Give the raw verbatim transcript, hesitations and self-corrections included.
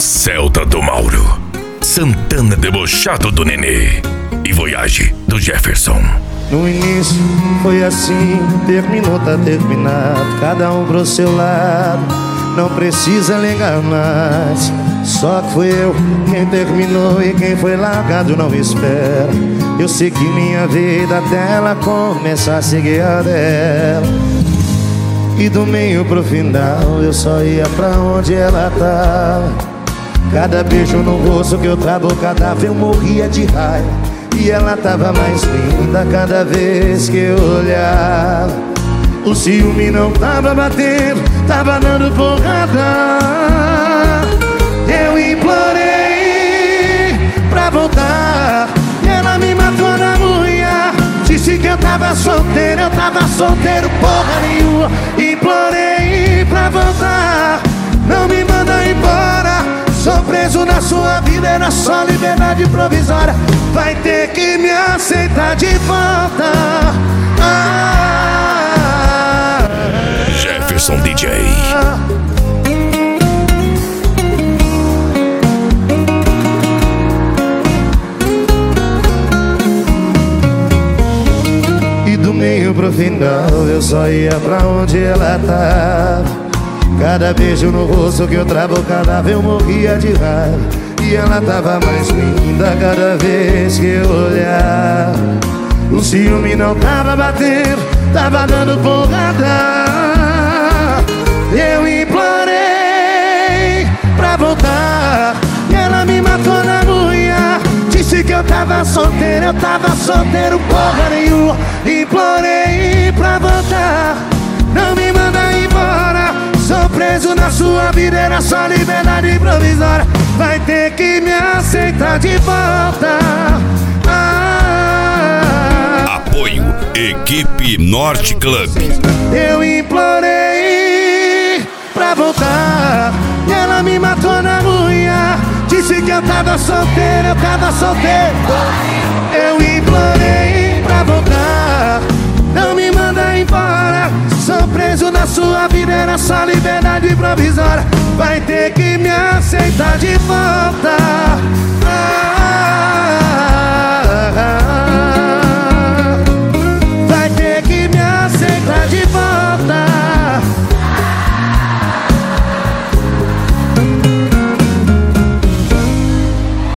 Celta do Mauro, Santana debochado do Nenê e Voyage do Jefferson. No início foi assim, terminou, tá terminado, cada um pro seu lado, não precisa ligar mais. Só que fui eu quem terminou e quem foi largado não espera. Eu segui minha vida até ela começar a seguir a dela. E do meio pro final eu só ia pra onde ela tava. Cada beijo no rosto que eu trabucava eu morria de raiva. E ela tava mais linda cada vez que eu olhava. O ciúme não tava batendo, tava dando porrada. Eu implorei pra voltar e ela me matou na unha. Disse que eu tava solteiro, eu tava solteiro porra nenhuma. Implorei pra voltar, não me manda embora. Sou preso na sua vida, era só liberdade provisória. Vai ter que me aceitar de volta. Ah, Jefferson D J. E do meio pro final eu só ia pra onde ela tava. Cada beijo no rosto que eu trabucava eu morria de raiva. E ela tava mais linda cada vez que eu olhava. O ciúme não tava batendo, tava dando porrada. Eu implorei pra voltar e ela me matou na unha. Disse que eu tava solteiro, eu tava solteiro porra nenhuma. Implorei pra voltar, não me manda embora. Sou preso na sua vida, era só liberdade provisória. Vai ter que me aceitar de volta. Ah, Apoio Equipe Norte Club. eu implorei pra voltar e ela me matou na unha. Disse que eu tava solteiro, eu tava solteiro. Eu implorei pra voltar, não me manda embora. Sou preso na sua vida, era só liberdade provisória. Vai ter que me aceitar de volta. Ah,